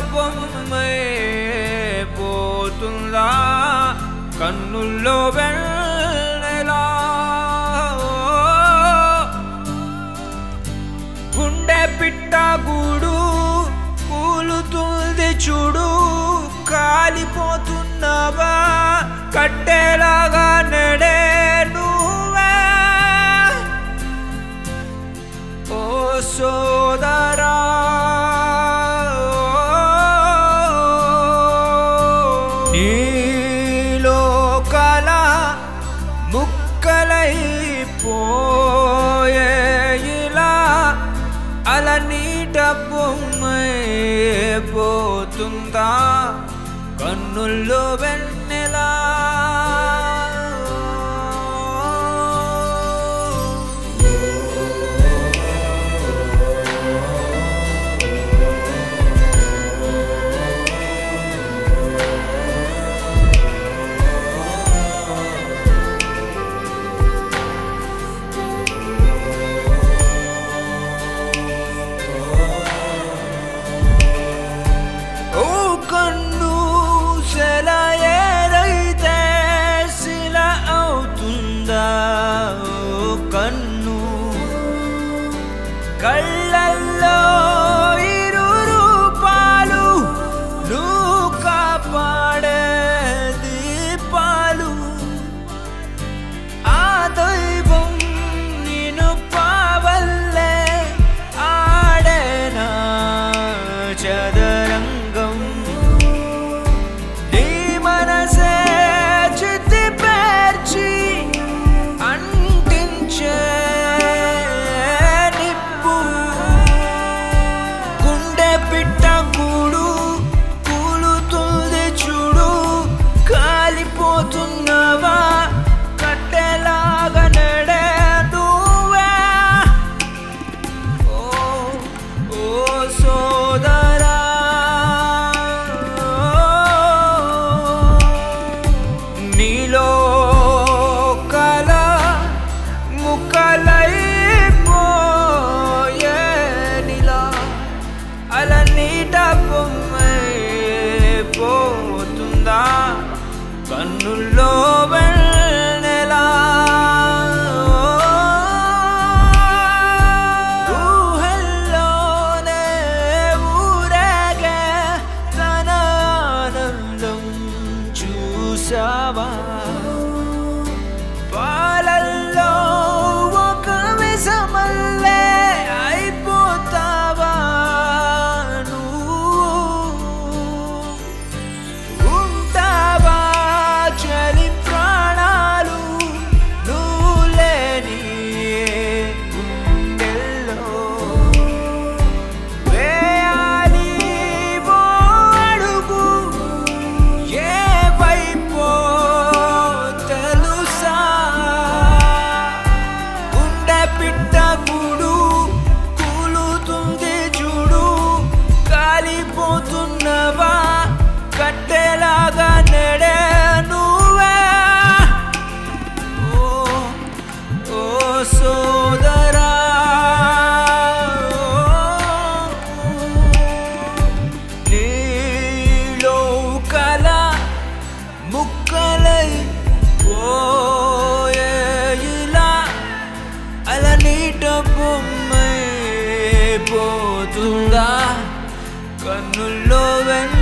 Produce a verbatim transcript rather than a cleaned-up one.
బొమ్మై పోతుందా కన్నుల్లో వెన్నెలా గుండె పిట్ట గూడు కూలుతుంది చూడు కాలిపోతున్నవా కట్టెలాగా నడే నువ్వే ఓ సోదరా నీలో కల ముక్కలైపోయే ఇలా అలా నీట బొమ్మై పోతుందా కన్నుల్లో వెన్నెలా కళ్ళల్లో ఇరు రూపాలు నువ్వు కాపాడే దీపాలు ఆ దైవం నిన్ను పావల్లే ఆడేనా చదరంగం నీ మనసే చిత్తి పేర్చి అంటించే పిట్ట కూడు కూలుతుంది చూడు కాలిపోతున్నవా కట్టెలాగా నడే నువ్వే ఓ ఓ సోదరా నీలో కల ముక్కలైపోయే నీలా అలా నీట బొమ్మై పోతుందా కన్నుల్లో వెన్నెలా ఊహల్లోనే ఊరేగే తన ఆనందం చూసావా పాలల్లో ఒక విషమల్లే అయిపోతావా పోతున్నవా కట్టెలాగా నడే నువ్వే ఓ ఓ సోదరా నీలో కల ముక్కలై పోయే ఇలా అలా నీట బొమ్మై పోతుందా కన్నుల్లో వెన్న